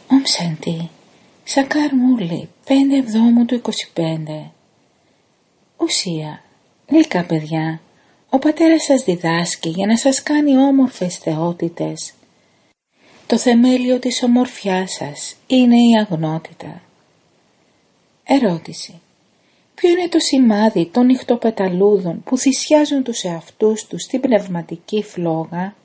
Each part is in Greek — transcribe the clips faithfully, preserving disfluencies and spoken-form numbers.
Ομ Σάντι, Σακάρ Μούρλι, πέντε Εβδόμου του είκοσι πέντε. Ουσία, γλυκά παιδιά, ο πατέρας σας διδάσκει για να σας κάνει όμορφες θεότητες. Το θεμέλιο της ομορφιάς σας είναι η αγνότητα. Ερώτηση. Ποιο είναι το σημάδι των νυχτοπεταλούδων που θυσιάζουν τους εαυτούς τους στην πνευματική φλόγα?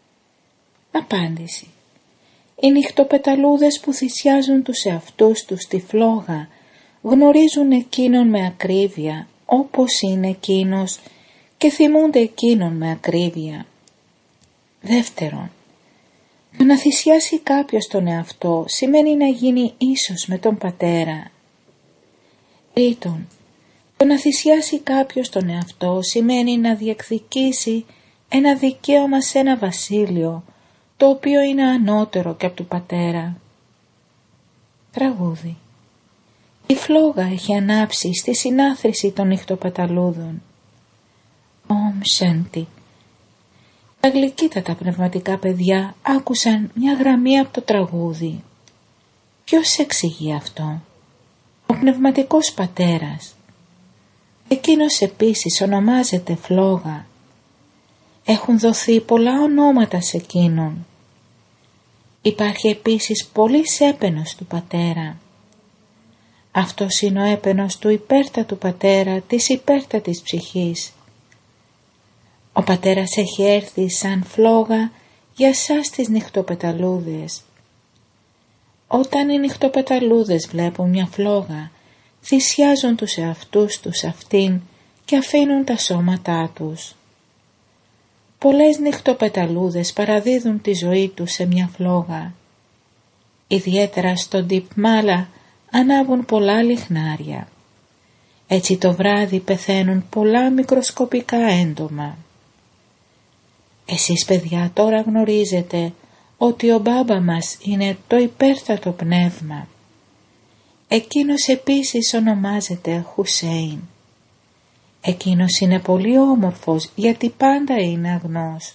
Απάντηση. Οι νυχτοπεταλούδες που θυσιάζουν τους εαυτούς τους στη φλόγα γνωρίζουν εκείνον με ακρίβεια όπως είναι εκείνος και θυμούνται εκείνον με ακρίβεια. Δεύτερον, το να θυσιάσει κάποιος τον εαυτό σημαίνει να γίνει ίσος με τον πατέρα. Τρίτον, το να θυσιάσει κάποιος τον εαυτό σημαίνει να διεκδικήσει ένα δικαίωμα σε ένα βασίλειο το οποίο είναι ανώτερο και από του πατέρα. Τραγούδι. Η φλόγα έχει ανάψει στη συνάθρηση των νυχτοπεταλούδων. Ομ Σάντι. Τα γλυκύτατα πνευματικά παιδιά άκουσαν μια γραμμή από το τραγούδι. Ποιος εξηγεί αυτό? Ο πνευματικός πατέρας. Εκείνος επίσης ονομάζεται φλόγα. Έχουν δοθεί πολλά ονόματα σε εκείνον. Υπάρχει επίσης πολύς έπαινος του πατέρα. Αυτός είναι ο έπαινος του υπέρτατου πατέρα της υπέρτατης ψυχής. Ο πατέρας έχει έρθει σαν φλόγα για σας τις νυχτοπεταλούδες. Όταν οι νυχτοπεταλούδες βλέπουν μια φλόγα, θυσιάζουν τους εαυτούς τους αυτήν και αφήνουν τα σώματά τους. Πολλές νυχτοπεταλούδες παραδίδουν τη ζωή τους σε μια φλόγα. Ιδιαίτερα στον Τιπμάλα ανάβουν πολλά λιχνάρια. Έτσι το βράδυ πεθαίνουν πολλά μικροσκοπικά έντομα. Εσείς παιδιά τώρα γνωρίζετε ότι ο μπάμπα μας είναι το υπέρτατο πνεύμα. Εκείνος επίσης ονομάζεται Χουσέιν. Εκείνος είναι πολύ όμορφος γιατί πάντα είναι αγνός.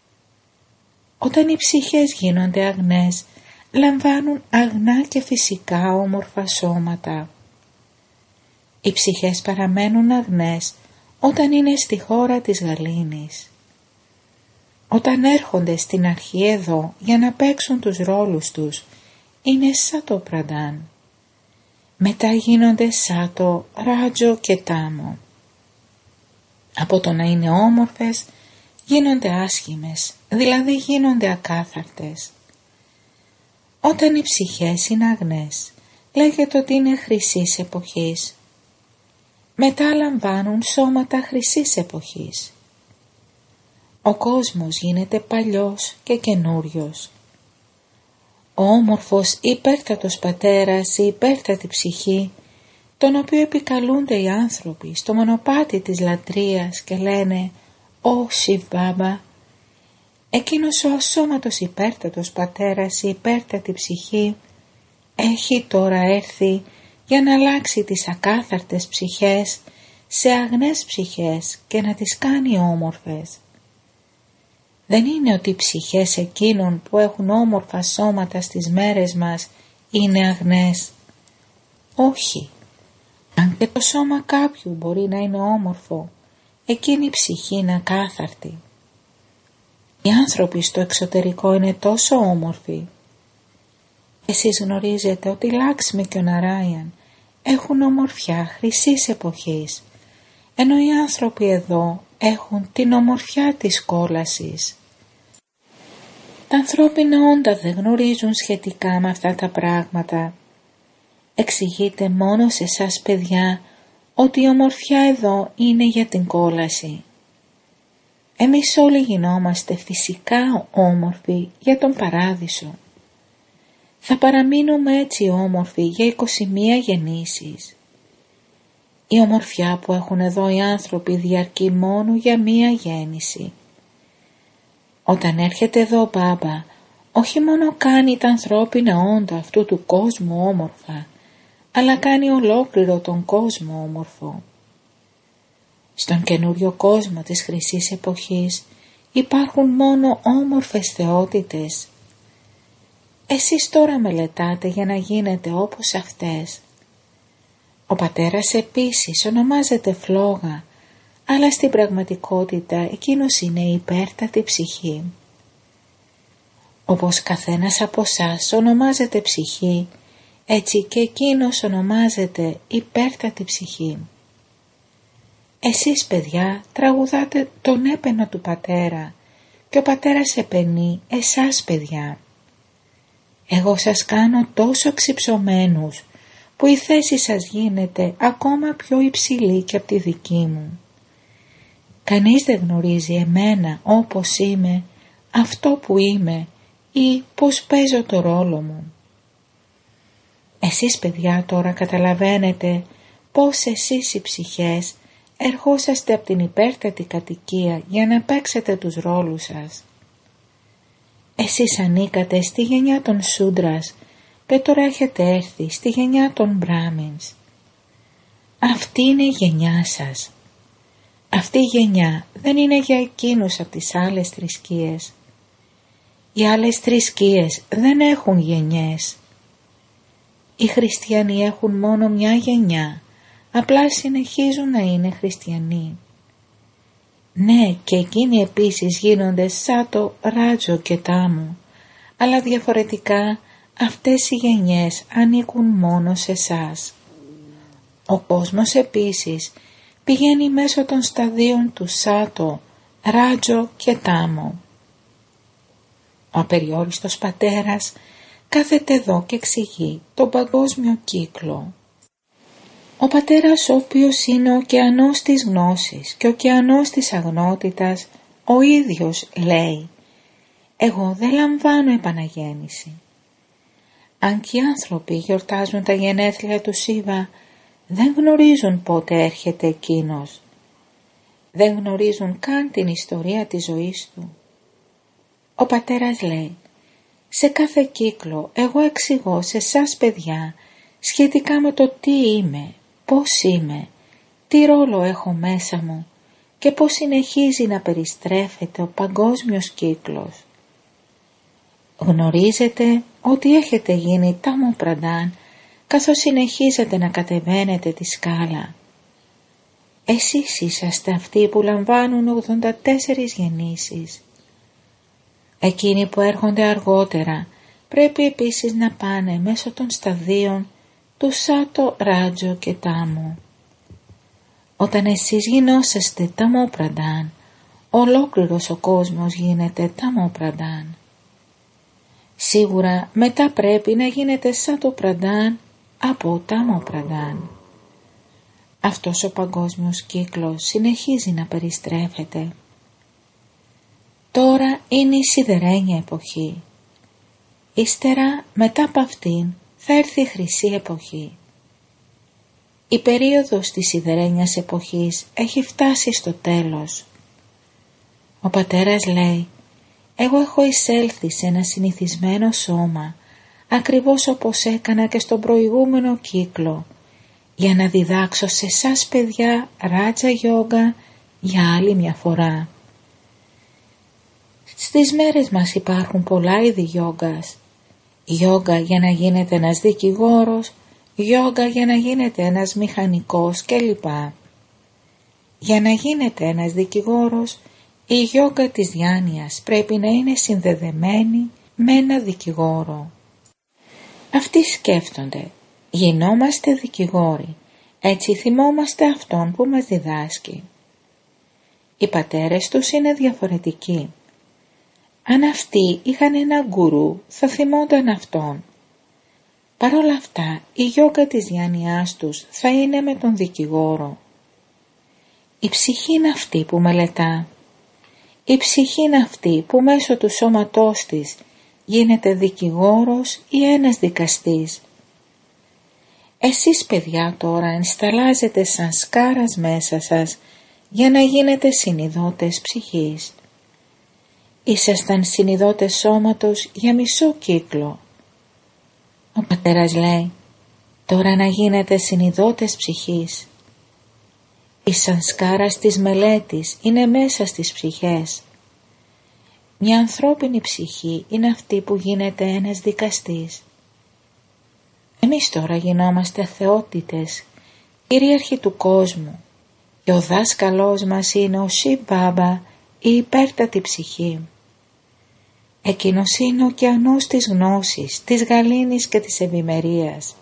Όταν οι ψυχές γίνονται αγνές, λαμβάνουν αγνά και φυσικά όμορφα σώματα. Οι ψυχές παραμένουν αγνές όταν είναι στη χώρα της γαλήνης. Όταν έρχονται στην αρχή εδώ για να παίξουν τους ρόλους τους, είναι σάτο πραντάν. Μετά γίνονται σάτο, ράτζο και τάμο. Από το να είναι όμορφες γίνονται άσχημες, δηλαδή γίνονται ακάθαρτες. Όταν οι ψυχές είναι αγνές, λέγεται ότι είναι χρυσής εποχής. Μετά λαμβάνουν σώματα χρυσής εποχής. Ο κόσμος γίνεται παλιός και καινούριος. Ο όμορφος υπέρτατος πατέρας, η υπέρτατη ψυχή, τον οποίο επικαλούνται οι άνθρωποι στο μονοπάτι της λατρείας και λένε «Ω Σιβ Μπάμπα», εκείνος ο ασώματος υπέρτατος πατέρας, η υπέρτατη ψυχή, έχει τώρα έρθει για να αλλάξει τις ακάθαρτες ψυχές σε αγνές ψυχές και να τις κάνει όμορφες. Δεν είναι ότι οι ψυχές εκείνων που έχουν όμορφα σώματα στις μέρες μας είναι αγνές. Όχι. Αν και το σώμα κάποιου μπορεί να είναι όμορφο, εκείνη η ψυχή είναι ακάθαρτη. Οι άνθρωποι στο εξωτερικό είναι τόσο όμορφοι. Εσείς γνωρίζετε ότι η Λάξμη και ο Ναράιαν έχουν ομορφιά χρυσής εποχής, ενώ οι άνθρωποι εδώ έχουν την ομορφιά της κόλασης. Τα ανθρώπινα όντα δεν γνωρίζουν σχετικά με αυτά τα πράγματα. Εξηγείτε μόνο σε εσάς παιδιά ότι η ομορφιά εδώ είναι για την κόλαση. Εμείς όλοι γινόμαστε φυσικά όμορφοι για τον παράδεισο. Θα παραμείνουμε έτσι όμορφοι για είκοσι μία γεννήσεις. Η ομορφιά που έχουν εδώ οι άνθρωποι διαρκεί μόνο για μία γέννηση. Όταν έρχεται εδώ ο Μπάμπα, όχι μόνο κάνει τα ανθρώπινα όντα αυτού του κόσμου όμορφα, αλλά κάνει ολόκληρο τον κόσμο όμορφο. Στον καινούριο κόσμο της χρυσής εποχής υπάρχουν μόνο όμορφες θεότητες. Εσείς τώρα μελετάτε για να γίνετε όπως αυτές. Ο πατέρας επίσης ονομάζεται φλόγα, αλλά στην πραγματικότητα εκείνος είναι η υπέρτατη ψυχή. Όπως καθένας από εσάς ονομάζεται ψυχή, έτσι και εκείνος ονομάζεται υπέρτατη ψυχή. Εσείς παιδιά τραγουδάτε τον έπαινο του πατέρα και ο πατέρας επαινεί εσάς παιδιά. Εγώ σας κάνω τόσο ξυψωμένους που η θέση σας γίνεται ακόμα πιο υψηλή και από τη δική μου. Κανείς δεν γνωρίζει εμένα όπως είμαι, αυτό που είμαι ή πώς παίζω το ρόλο μου. Εσείς παιδιά τώρα καταλαβαίνετε πως εσείς οι ψυχές ερχόσαστε από την υπέρτατη κατοικία για να παίξετε τους ρόλους σας. Εσείς ανήκατε στη γενιά των Σούντρας και τώρα έχετε έρθει στη γενιά των Μπράμινς. Αυτή είναι η γενιά σας. Αυτή η γενιά δεν είναι για εκείνους από τις άλλες θρησκείες. Οι άλλες θρησκείες δεν έχουν γενιές. Οι χριστιανοί έχουν μόνο μια γενιά, απλά συνεχίζουν να είναι χριστιανοί. Ναι, και εκείνοι επίσης γίνονται σαν το Ράτζο και Τάμο, αλλά διαφορετικά αυτές οι γενιές ανήκουν μόνο σε εσάς. Ο κόσμος επίσης πηγαίνει μέσω των σταδίων του Σάτο, Ράτζο και Τάμο. Ο απεριόριστος πατέρας κάθεται εδώ και εξηγεί τον παγκόσμιο κύκλο. Ο πατέρας, ο οποίος είναι ο ωκεανός της γνώσης και ο ωκεανός της αγνότητας, ο ίδιος λέει «Εγώ δεν λαμβάνω επαναγέννηση». Αν και οι άνθρωποι γιορτάζουν τα γενέθλια του Σίβα, δεν γνωρίζουν πότε έρχεται εκείνος. Δεν γνωρίζουν καν την ιστορία της ζωής του. Ο πατέρας λέει «Σε κάθε κύκλο εγώ εξηγώ σε εσάς παιδιά σχετικά με το τι είμαι, πώς είμαι, τι ρόλο έχω μέσα μου και πώς συνεχίζει να περιστρέφεται ο παγκόσμιος κύκλος. Γνωρίζετε ότι έχετε γίνει τάμο πραντάν καθώς συνεχίζετε να κατεβαίνετε τη σκάλα. Εσείς είσαστε αυτοί που λαμβάνουν ογδόντα τέσσερις γεννήσεις. Εκείνοι που έρχονται αργότερα πρέπει επίσης να πάνε μέσω των σταδίων του Σάτο, Ράτζο και Τάμο. Όταν εσείς γινόσαστε τάμο πραντάν, ολόκληρος ο κόσμος γίνεται τάμο πραντάν. Σίγουρα μετά πρέπει να γίνετε Σάτο πραντάν από τάμο πραντάν. Αυτός ο παγκόσμιος κύκλος συνεχίζει να περιστρέφεται. Τώρα είναι η σιδερένια εποχή. Ύστερα μετά από αυτήν θα έρθει η χρυσή εποχή. Η περίοδος της σιδερένιας εποχής έχει φτάσει στο τέλος. Ο πατέρας λέει «Εγώ έχω εισέλθει σε ένα συνηθισμένο σώμα, ακριβώς όπως έκανα και στον προηγούμενο κύκλο, για να διδάξω σε εσάς παιδιά Ράτζα Γιόγκα για άλλη μια φορά». Στις μέρες μας υπάρχουν πολλά είδη γιόγκας. Γιόγκα για να γίνετε ένας δικηγόρος, γιόγκα για να γίνετε ένας μηχανικός κλπ. Για να γίνετε ένας δικηγόρος, η γιόγκα της διάνοιας πρέπει να είναι συνδεδεμένη με ένα δικηγόρο. Αυτοί σκέφτονται, γινόμαστε δικηγόροι, έτσι θυμόμαστε αυτόν που μας διδάσκει. Οι πατέρες τους είναι διαφορετικοί. Αν αυτοί είχαν ένα γκουρού, θα θυμόνταν αυτόν. Παρ' όλα αυτά, η γιόγκα της διάνοιάς τους θα είναι με τον δικηγόρο. Η ψυχή είναι αυτή που μελετά. Η ψυχή είναι αυτή που μέσω του σώματός της γίνεται δικηγόρος ή ένας δικαστής. Εσείς παιδιά τώρα ενσταλάζετε σαν σκάρας μέσα σας για να γίνετε συνειδώτες ψυχής. Ήσασταν συνειδώτες σώματος για μισό κύκλο. Ο πατέρας λέει τώρα να γίνετε συνειδώτες ψυχής. Η σανσκάρα της μελέτης είναι μέσα στις ψυχές. Μια ανθρώπινη ψυχή είναι αυτή που γίνεται ένας δικαστής. Εμείς τώρα γινόμαστε θεότητες, κυρίαρχοι του κόσμου, και ο δάσκαλός μας είναι ο Σιβ Μπάμπα, η υπέρτατη ψυχή. Εκείνος είναι ο ωκεανός της γνώσης, της γαλήνης και της ευημερίας.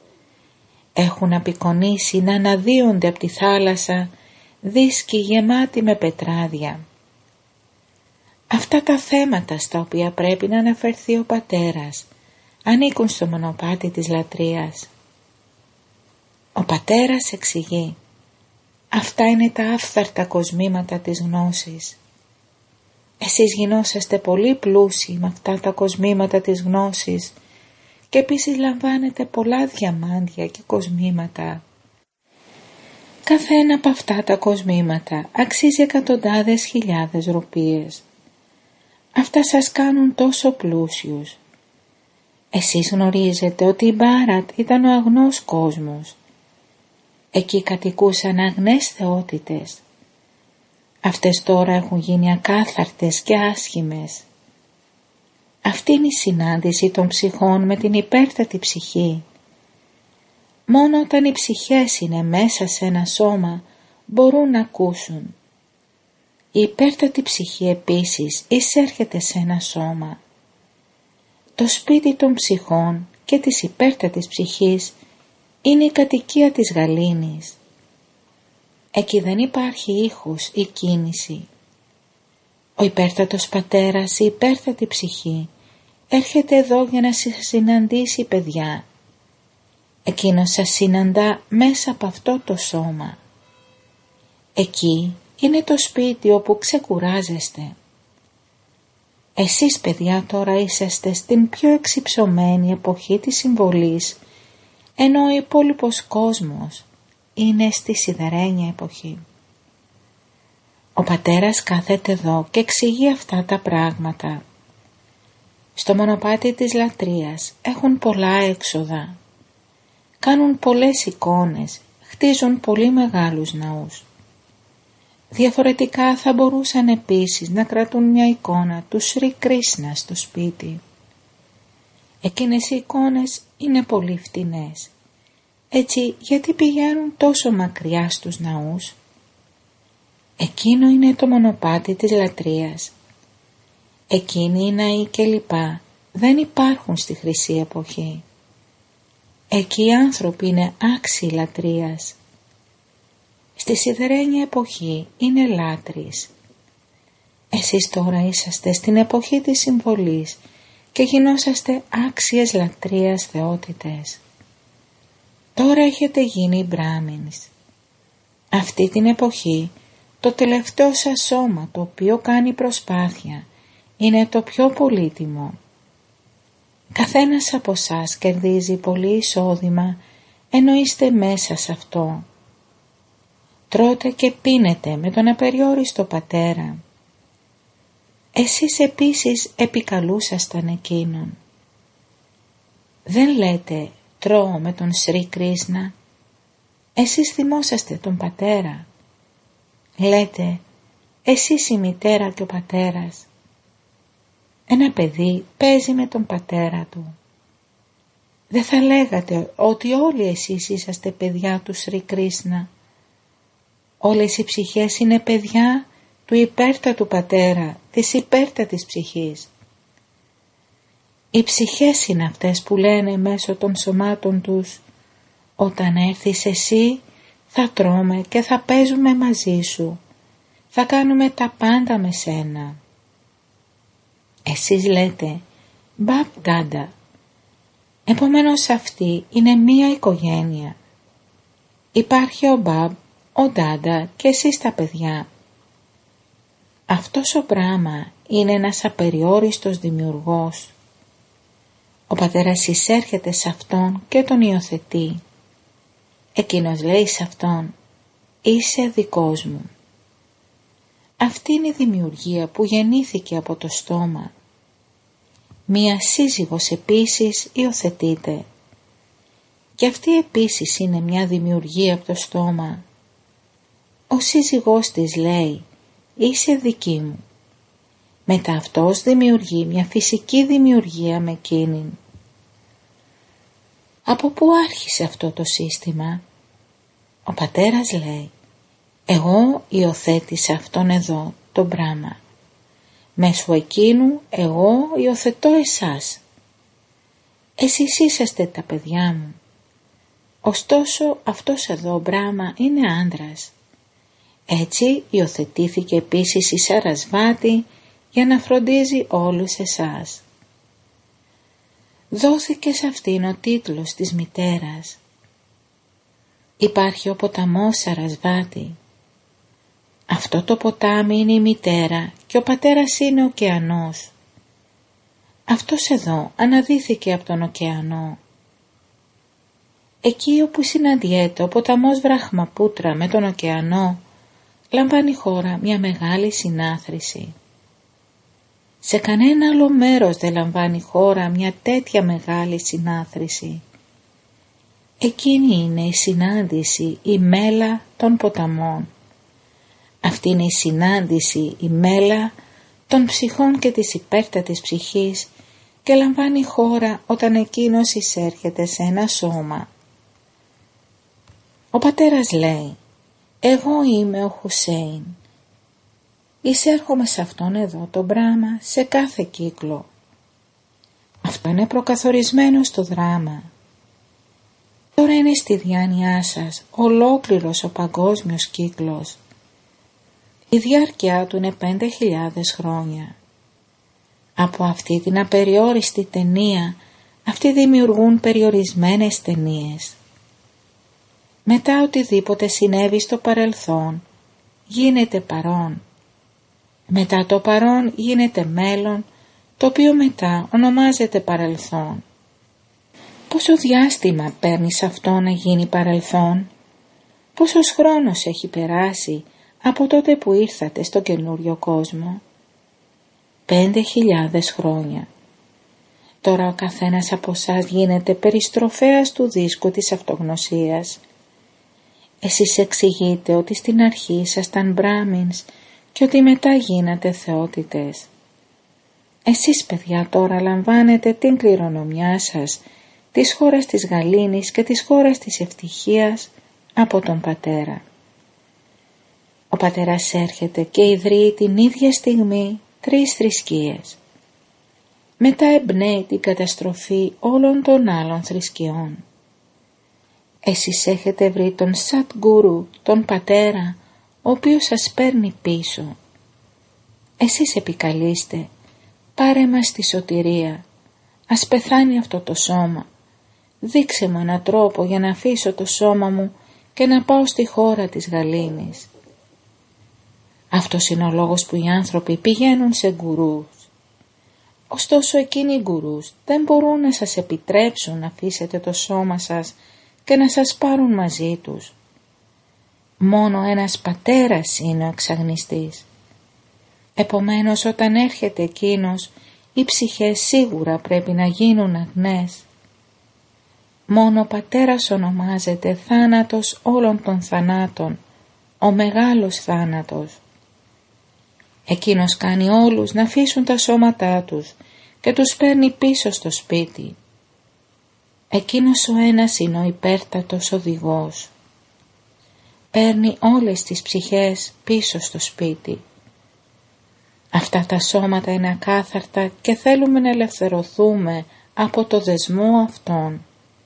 Έχουν απεικονίσει να αναδύονται από τη θάλασσα δίσκοι γεμάτοι με πετράδια. Αυτά τα θέματα στα οποία πρέπει να αναφερθεί ο πατέρας ανήκουν στο μονοπάτι της λατρείας. Ο πατέρας εξηγεί: αυτά είναι τα άφθαρτα κοσμήματα της γνώσης. Εσείς γινόσαστε πολύ πλούσιοι με αυτά τα κοσμήματα της γνώσης και επίσης λαμβάνετε πολλά διαμάντια και κοσμήματα. Κάθε ένα από αυτά τα κοσμήματα αξίζει εκατοντάδες χιλιάδες ρουπίες. Αυτά σας κάνουν τόσο πλούσιους. Εσείς γνωρίζετε ότι η Μπάρατ ήταν ο αγνός κόσμος. Εκεί κατοικούσαν αγνές θεότητες. Αυτές τώρα έχουν γίνει ακάθαρτες και άσχημες. Αυτή είναι η συνάντηση των ψυχών με την υπέρτατη ψυχή. Μόνο όταν οι ψυχές είναι μέσα σε ένα σώμα μπορούν να ακούσουν. Η υπέρτατη ψυχή επίσης εισέρχεται σε ένα σώμα. Το σπίτι των ψυχών και της υπέρτατης ψυχής είναι η κατοικία της γαλήνης. Εκεί δεν υπάρχει ήχος ή κίνηση. Ο υπέρτατος πατέρας, η υπέρτατη ψυχή, έρχεται εδώ για να σας συναντήσει, παιδιά. Εκείνος σας συναντά μέσα από αυτό το σώμα. Εκεί είναι το σπίτι όπου ξεκουράζεστε. Εσείς, παιδιά, τώρα είσαστε στην πιο εξυψωμένη εποχή της συμβολής, ενώ ο υπόλοιπος κόσμος είναι στη σιδερένια εποχή. Ο πατέρας κάθεται εδώ και εξηγεί αυτά τα πράγματα. Στο μονοπάτι της λατρείας έχουν πολλά έξοδα. Κάνουν πολλές εικόνες, χτίζουν πολύ μεγάλους ναούς. Διαφορετικά θα μπορούσαν επίσης να κρατούν μια εικόνα του Σρι Κρίσνα στο σπίτι. Εκείνες οι εικόνες είναι πολύ φτηνές. Έτσι, γιατί πηγαίνουν τόσο μακριά στους ναούς? Εκείνο είναι το μονοπάτι της λατρείας. Εκείνοι οι ναοί και λοιπά δεν υπάρχουν στη χρυσή εποχή. Εκεί οι άνθρωποι είναι άξιοι λατρείας. Στη σιδερένια εποχή είναι λάτρεις. Εσείς τώρα είσαστε στην εποχή της συμβολής και γινόσαστε άξιες λατρείας θεότητες. Τώρα έχετε γίνει Μπράμινς. Αυτή την εποχή το τελευταίο σας σώμα, το οποίο κάνει προσπάθεια, είναι το πιο πολύτιμο. Καθένας από εσάς κερδίζει πολύ εισόδημα ενώ είστε μέσα σε αυτό. Τρώτε και πίνετε με τον απεριόριστο πατέρα. Εσείς επίσης επικαλούσασταν εκείνον. Δεν λέτε τρώω με τον Σρι Κρίσνα. Εσείς θυμόσαστε τον πατέρα. Λέτε εσείς η μητέρα και ο πατέρας. Ένα παιδί παίζει με τον πατέρα του. Δεν θα λέγατε ότι όλοι εσείς είσαστε παιδιά του Σρι Κρίσνα? Όλες οι ψυχές είναι παιδιά του υπέρτατου πατέρα, της υπέρτατης ψυχής. Οι ψυχές είναι αυτές που λένε μέσω των σωμάτων τους: όταν έρθεις εσύ θα τρώμε και θα παίζουμε μαζί σου, θα κάνουμε τα πάντα με σένα. Εσείς λέτε Μπαμπ Ντάντα. Επομένως αυτή είναι μία οικογένεια. Υπάρχει ο Μπαμπ, ο Ντάντα και εσείς τα παιδιά. Αυτός ο Μπράμα είναι ένας απεριόριστος δημιουργός. Ο πατέρας εισέρχεται σε αυτόν και τον υιοθετεί. Εκείνος λέει σε αυτόν: είσαι δικός μου. Αυτή είναι η δημιουργία που γεννήθηκε από το στόμα. Μία σύζυγος επίσης υιοθετείται. Και αυτή επίσης είναι μια δημιουργία από το στόμα. Ο σύζυγός της λέει: είσαι δική μου. Μετά αυτός δημιουργεί μια φυσική δημιουργία με εκείνην. Από πού άρχισε αυτό το σύστημα? Ο πατέρας λέει, εγώ υιοθέτησα αυτόν εδώ, τον Μπράχμα. Μέσω εκείνου εγώ υιοθετώ εσάς. Εσείς είσαστε τα παιδιά μου. Ωστόσο αυτός εδώ ο Μπράχμα είναι άντρας. Έτσι υιοθετήθηκε επίσης η Σαρασβάτη για να φροντίζει όλους εσάς. Δόθηκε σε αυτήν ο τίτλος της μητέρας. Υπάρχει ο ποταμός Σαρασβάτη. Αυτό το ποτάμι είναι η μητέρα και ο πατέρας είναι ο ωκεανός. Αυτός εδώ αναδύθηκε από τον ωκεανό. Εκεί όπου συναντιέται ο ποταμός Βραχμαπούτρα με τον ωκεανό, λαμβάνει χώρα μια μεγάλη συνάθρηση. Σε κανένα άλλο μέρος δεν λαμβάνει χώρα μια τέτοια μεγάλη συνάθρηση. Εκείνη είναι η συνάντηση, η μέλα των ποταμών. Αυτή είναι η συνάντηση, η μέλα των ψυχών και της υπέρτατης ψυχής και λαμβάνει χώρα όταν εκείνος εισέρχεται σε ένα σώμα. Ο πατέρας λέει, εγώ είμαι ο Χουσέιν. Εισέρχομαι σε αυτόν εδώ τον Μπράχμα σε κάθε κύκλο. Αυτό είναι προκαθορισμένο στο δράμα. Τώρα είναι στη διάνοιά σας ολόκληρος ο παγκόσμιος κύκλος. Η διάρκεια του είναι πέντε χιλιάδες χρόνια. Από αυτή την απεριόριστη ταινία, αυτοί δημιουργούν περιορισμένες ταινίες. Μετά οτιδήποτε συνέβη στο παρελθόν, γίνεται παρόν. Μετά το παρόν γίνεται μέλλον, το οποίο μετά ονομάζεται παρελθόν. Πόσο διάστημα παίρνει σε αυτό να γίνει παρελθόν? Πόσος χρόνος έχει περάσει από τότε που ήρθατε στο καινούριο κόσμο? Πέντε χιλιάδες χρόνια. Τώρα ο καθένας από εσάς γίνεται περιστροφέας του δίσκου της αυτογνωσίας. Εσείς εξηγείτε ότι στην αρχή ήσασταν Μπράμινς και ότι μετά γίνατε θεότητες. Εσείς παιδιά τώρα λαμβάνετε την κληρονομιά σας της χώρας της γαλήνης και της χώρας της ευτυχίας από τον πατέρα. Ο πατέρας έρχεται και ιδρύει την ίδια στιγμή τρεις θρησκείες. Μετά εμπνέει την καταστροφή όλων των άλλων θρησκειών. Εσείς έχετε βρει τον Σατ Γκουρού, τον πατέρα, ο οποίος σας παίρνει πίσω. Εσείς επικαλείστε, πάρε μας τη σωτηρία, ας πεθάνει αυτό το σώμα, δείξε μου έναν τρόπο για να αφήσω το σώμα μου και να πάω στη χώρα της γαλήνης. Αυτός είναι ο λόγος που οι άνθρωποι πηγαίνουν σε γκουρούς. Ωστόσο εκείνοι οι γκουρούς δεν μπορούν να σας επιτρέψουν να αφήσετε το σώμα σας και να σας πάρουν μαζί τους. Μόνο ένας πατέρας είναι ο εξαγνιστής. Επομένως όταν έρχεται εκείνος, οι ψυχές σίγουρα πρέπει να γίνουν αγνές. Μόνο ο πατέρας ονομάζεται θάνατος όλων των θανάτων, ο μεγάλος θάνατος. Εκείνος κάνει όλους να αφήσουν τα σώματά τους και τους παίρνει πίσω στο σπίτι. Εκείνος ο ένας είναι ο υπέρτατος οδηγός. Παίρνει όλες τις ψυχές πίσω στο σπίτι. Αυτά τα σώματα είναι ακάθαρτα και θέλουμε να ελευθερωθούμε από το δεσμό αυτών.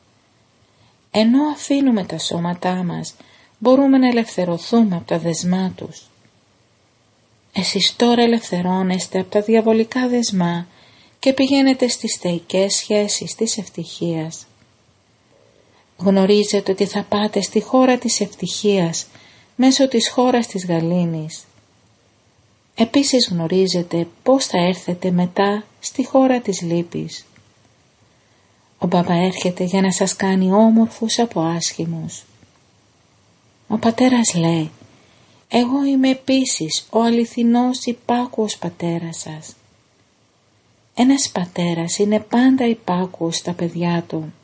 Ενώ αφήνουμε τα σώματά μας, μπορούμε να ελευθερωθούμε από τα δεσμά τους. Εσείς τώρα ελευθερώνεστε από τα διαβολικά δεσμά και πηγαίνετε στις θεϊκές σχέσεις της ευτυχίας. Γνωρίζετε ότι θα πάτε στη χώρα της ευτυχίας μέσω της χώρας της γαλήνης. Επίσης γνωρίζετε πώς θα έρθετε μετά στη χώρα της λύπης. Ο Μπαμπά έρχεται για να σας κάνει όμορφους από άσχημους. Ο πατέρας λέει, εγώ είμαι επίσης ο αληθινός υπάκουος πατέρας σας. Ένας πατέρας είναι πάντα υπάκουος στα παιδιά του.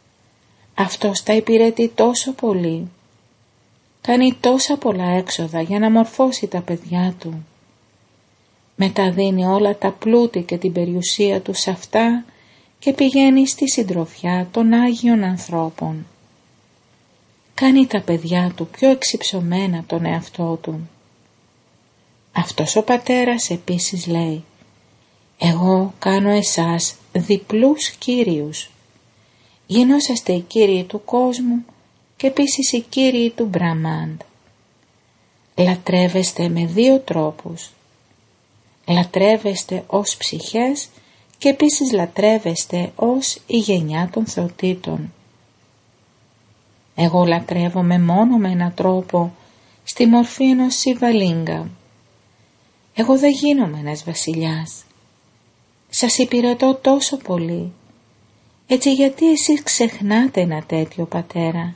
Αυτός τα υπηρετεί τόσο πολύ. Κάνει τόσα πολλά έξοδα για να μορφώσει τα παιδιά του. μεταδίνει όλα τα πλούτη και την περιουσία του σε αυτά και πηγαίνει στη συντροφιά των Άγιων ανθρώπων. Κάνει τα παιδιά του πιο εξυψωμένα από τον εαυτό του. Αυτός ο πατέρας επίσης λέει: «Εγώ κάνω εσάς διπλούς κύριους. Γινόσαστε οι κύριοι του κόσμου και επίσης οι κύριοι του Μπραμάντ. Λατρεύεστε με δύο τρόπους. Λατρεύεστε ως ψυχές και επίσης λατρεύεστε ως η γενιά των θεοτήτων. Εγώ λατρεύομαι μόνο με έναν τρόπο, στη μορφή ενός Σιβαλίγκα. Εγώ δεν γίνομαι ένας βασιλιάς. Σας υπηρετώ τόσο πολύ. Έτσι γιατί εσείς ξεχνάτε ένα τέτοιο πατέρα?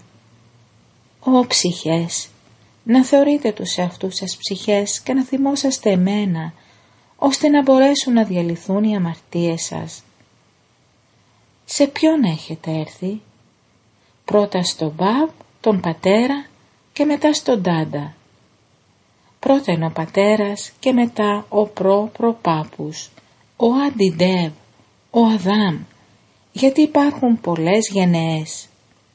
Ω ψυχές, να θεωρείτε τους εαυτούς σας ψυχές και να θυμόσαστε εμένα, ώστε να μπορέσουν να διαλυθούν οι αμαρτίες σας. Σε ποιον έχετε έρθει? Πρώτα στον Μπαμπ, τον πατέρα και μετά στον Τάντα. Πρώτα είναι ο πατέρας και μετά ο προ-προπάπους, ο Αντιντεύ, ο Αδάμ, γιατί υπάρχουν πολλές γενναίες.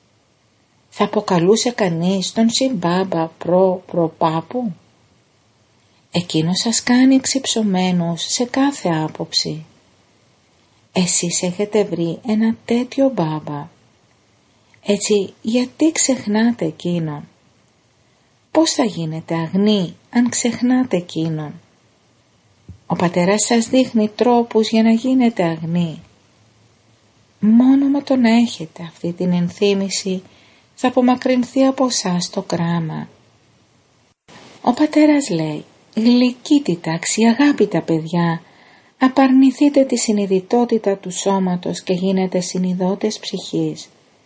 Θα αποκαλούσε κανείς τον Συμπάμπα προ-προπάπου? Εκείνος σας κάνει εξυψωμένους σε κάθε άποψη. Εσείς έχετε βρει ένα τέτοιο μπάμπα. Έτσι γιατί ξεχνάτε εκείνον? Πώς θα γίνετε αγνοί αν ξεχνάτε εκείνον? Ο πατέρας σας δείχνει τρόπους για να γίνετε αγνοί. Μόνο με το να έχετε αυτή την ενθύμηση θα απομακρυνθεί από εσάς το κράμα. Ο πατέρας λέει: «Γλυκύτητα, αξιαγάπητα παιδιά, απαρνηθείτε τη συνειδητότητα του σώματος και γίνετε συνειδότες ψυχής.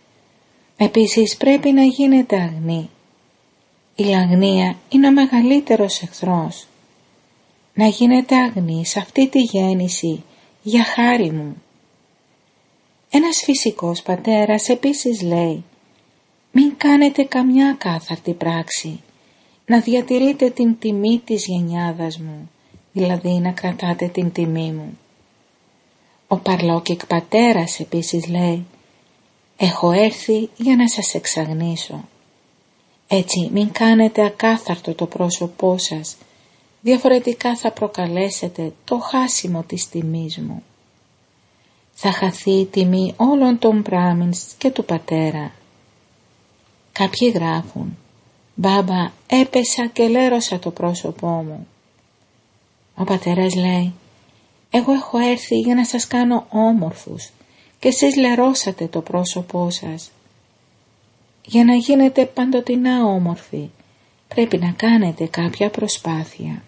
Επίσης πρέπει να γίνετε αγνοί. Η λαγνία είναι ο μεγαλύτερος εχθρός. Να γίνετε αγνοί σε αυτή τη γέννηση για χάρη μου». Ένας φυσικός πατέρας επίσης λέει: «Μην κάνετε καμιά κάθαρτη πράξη, να διατηρείτε την τιμή της γενιάδας μου, δηλαδή να κρατάτε την τιμή μου». Ο Παρλόκικ πατέρας επίσης λέει: «Έχω έρθει για να σας εξαγνίσω. Έτσι μην κάνετε ακάθαρτο το πρόσωπό σας, διαφορετικά θα προκαλέσετε το χάσιμο της τιμής μου. Θα χαθεί η τιμή όλων των Μπράμινς και του πατέρα». Κάποιοι γράφουν: «Μπάμπα, έπεσα και λέρωσα το πρόσωπό μου». Ο πατέρας λέει: «Εγώ έχω έρθει για να σας κάνω όμορφους και εσείς λερώσατε το πρόσωπό σας. Για να γίνετε παντοτινά όμορφοι πρέπει να κάνετε κάποια προσπάθεια».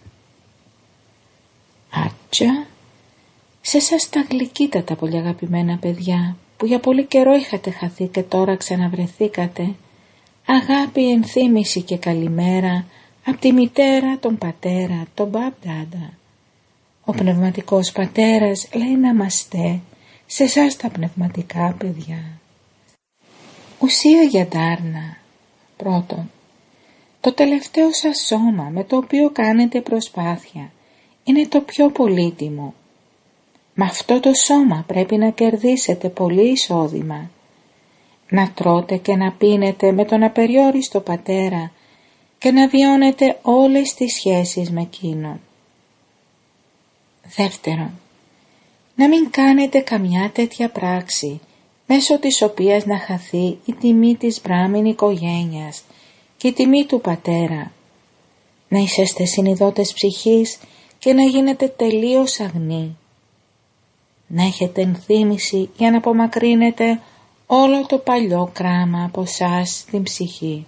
Άτσα, σε εσάς τα γλυκύτατα πολύ αγαπημένα παιδιά που για πολύ καιρό είχατε χαθεί και τώρα ξαναβρεθήκατε, αγάπη, ενθύμηση και καλημέρα από τη μητέρα, τον πατέρα, τον Μπαμπ Ντάντα. Ο πνευματικός πατέρας λέει ναμαστέ σε εσάς τα πνευματικά παιδιά. Ουσία για Ντάρνα. Πρώτον, το τελευταίο σας σώμα με το οποίο κάνετε προσπάθεια είναι το πιο πολύτιμο. Με αυτό το σώμα πρέπει να κερδίσετε πολύ εισόδημα. Να τρώτε και να πίνετε με τον απεριόριστο πατέρα και να βιώνετε όλες τις σχέσεις με εκείνον. Δεύτερον, να μην κάνετε καμιά τέτοια πράξη μέσω της οποίας να χαθεί η τιμή της Μπράμιν οικογένειας και η τιμή του πατέρα. Να είσαστε συνειδότες ψυχής και να γίνετε τελείως αγνοί. Να έχετε ενθύμηση για να απομακρύνετε όλο το παλιό κράμα από σας την ψυχή.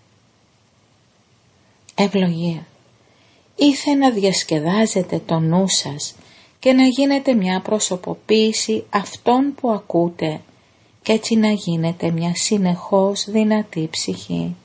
Ευλογία. Ήθε να διασκεδάζετε το νου σας και να γίνετε μια προσωποποίηση αυτών που ακούτε και έτσι να γίνετε μια συνεχώς δυνατή ψυχή.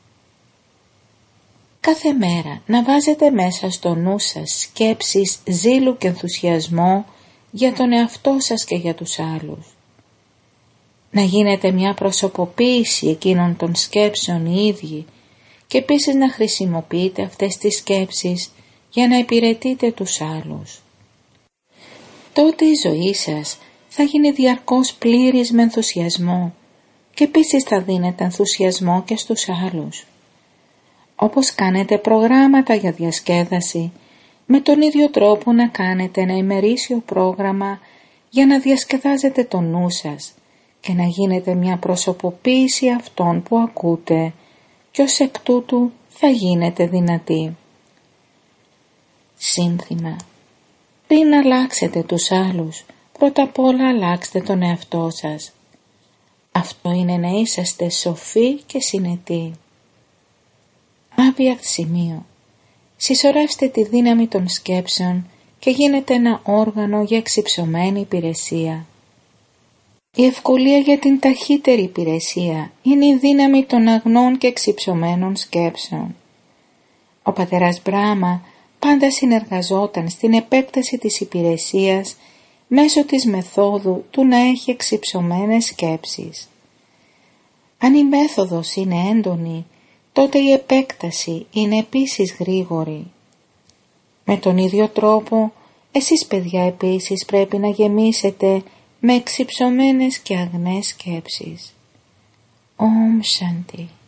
Κάθε μέρα να βάζετε μέσα στο νου σας σκέψεις ζήλου και ενθουσιασμό για τον εαυτό σας και για τους άλλους. Να γίνετε μια προσωποποίηση εκείνων των σκέψεων οι ίδιοι και επίσης να χρησιμοποιείτε αυτές τις σκέψεις για να υπηρετείτε τους άλλους. Τότε η ζωή σας θα γίνει διαρκώς πλήρης με ενθουσιασμό και επίσης θα δίνετε ενθουσιασμό και στους άλλους. Όπως κάνετε προγράμματα για διασκέδαση, με τον ίδιο τρόπο να κάνετε ένα ημερήσιο πρόγραμμα για να διασκεδάζετε το νου σας και να γίνετε μια προσωποποίηση αυτών που ακούτε και ως εκ τούτου θα γίνετε δυνατοί. Σύνθημα: πριν αλλάξετε τους άλλους, πρώτα απ' όλα αλλάξτε τον εαυτό σας. Αυτό είναι να είσαστε σοφοί και συνετοί. Άβια σημείο. Συσσωρεύστε τη δύναμη των σκέψεων και γίνετε ένα όργανο για εξυψωμένη υπηρεσία. Η ευκολία για την ταχύτερη υπηρεσία είναι η δύναμη των αγνών και εξυψωμένων σκέψεων. Ο πατέρας Μπράμα πάντα συνεργαζόταν στην επέκταση της υπηρεσίας μέσω της μεθόδου του να έχει εξυψωμένες σκέψεις. Αν η μέθοδος είναι έντονη, τότε η επέκταση είναι επίσης γρήγορη. Με τον ίδιο τρόπο, εσείς παιδιά επίσης πρέπει να γεμίσετε με εξυψωμένες και αγνές σκέψεις. Ομ Σάντι.